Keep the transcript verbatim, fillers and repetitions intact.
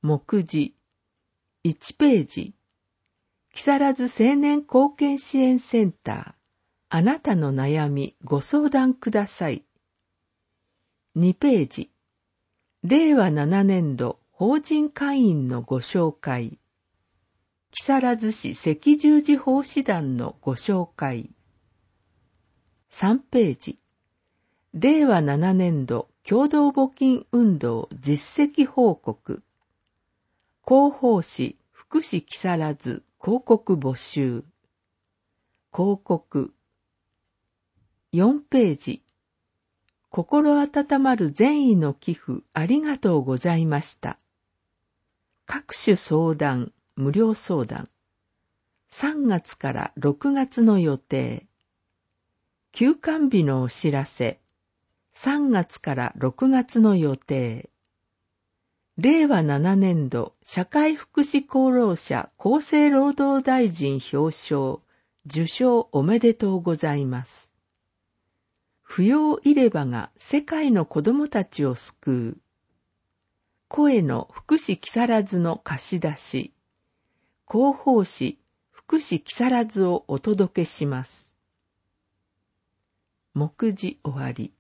目次いちページ、木更津青年貢献支援センター、あなたの悩みご相談ください。にページ、れいわななねんど法人会員のご紹介、木更津市赤十字奉仕団のご紹介。さんページ、れいわななねんど共同募金運動実績報告、広報誌福祉木更津広告募集。広告。よんページ、心温まる善意の寄付ありがとうございました。各種相談、無料相談。さんがつからろくがつの予定。休館日のお知らせ。さんがつからろくがつの予定。れいわななねんど社会福祉功労者厚生労働大臣表彰、受賞おめでとうございます。扶養入れ歯が世界の子どもたちを救う。声の福祉木更津の貸し出し。広報誌福祉木更津をお届けします。目次終わり。